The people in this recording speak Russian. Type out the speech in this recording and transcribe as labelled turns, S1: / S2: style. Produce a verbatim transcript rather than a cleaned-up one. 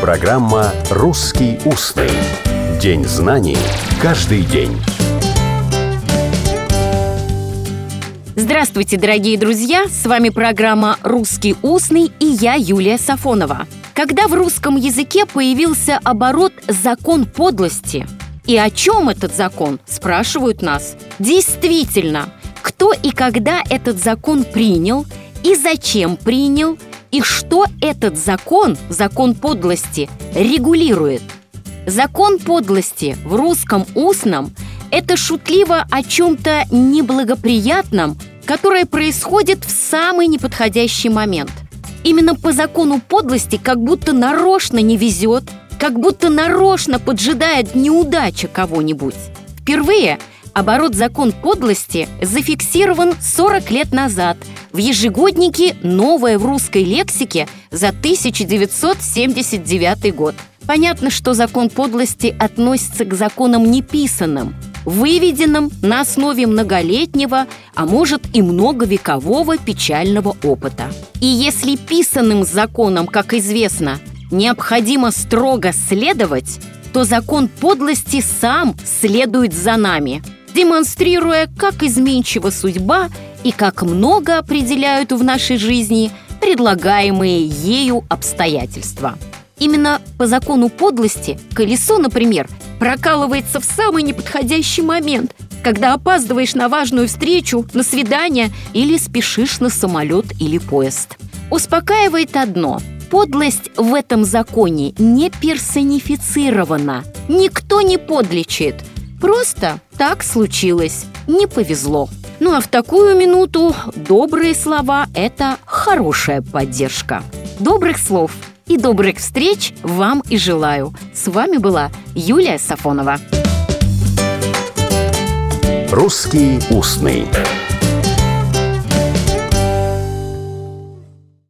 S1: Программа «Русский устный». День знаний каждый день.
S2: Здравствуйте, дорогие друзья! С вами программа «Русский устный» и я, Юлия Сафонова. Когда в русском языке появился оборот «закон подлости»? И о чем этот закон, спрашивают нас. Действительно, кто и когда этот закон принял, и зачем принял, и что этот закон, закон подлости, регулирует? Закон подлости в русском устном – это шутливо о чем-то неблагоприятном, которое происходит в самый неподходящий момент. Именно по закону подлости как будто нарочно не везет, как будто нарочно поджидает неудача кого-нибудь. Впервые оборот «закон подлости» зафиксирован сорок лет назад в ежегоднике «Новое в русской лексике» за тысяча девятьсот семьдесят девятый год. Понятно, что закон подлости относится к законам неписанным, выведенным на основе многолетнего, а может и многовекового печального опыта. И если писанным законам, как известно, необходимо строго следовать, то закон подлости сам следует за нами, демонстрируя, как изменчива судьба и как много определяют в нашей жизни предлагаемые ею обстоятельства. Именно по закону подлости колесо, например, прокалывается в самый неподходящий момент, когда опаздываешь на важную встречу, на свидание или спешишь на самолет или поезд. Успокаивает одно – подлость в этом законе не персонифицирована. Никто не подлечит. Просто так случилось, не повезло. Ну а в такую минуту добрые слова – это хорошая поддержка. Добрых слов и добрых встреч вам и желаю. С вами была Юлия Сафонова.
S1: «Русский устный».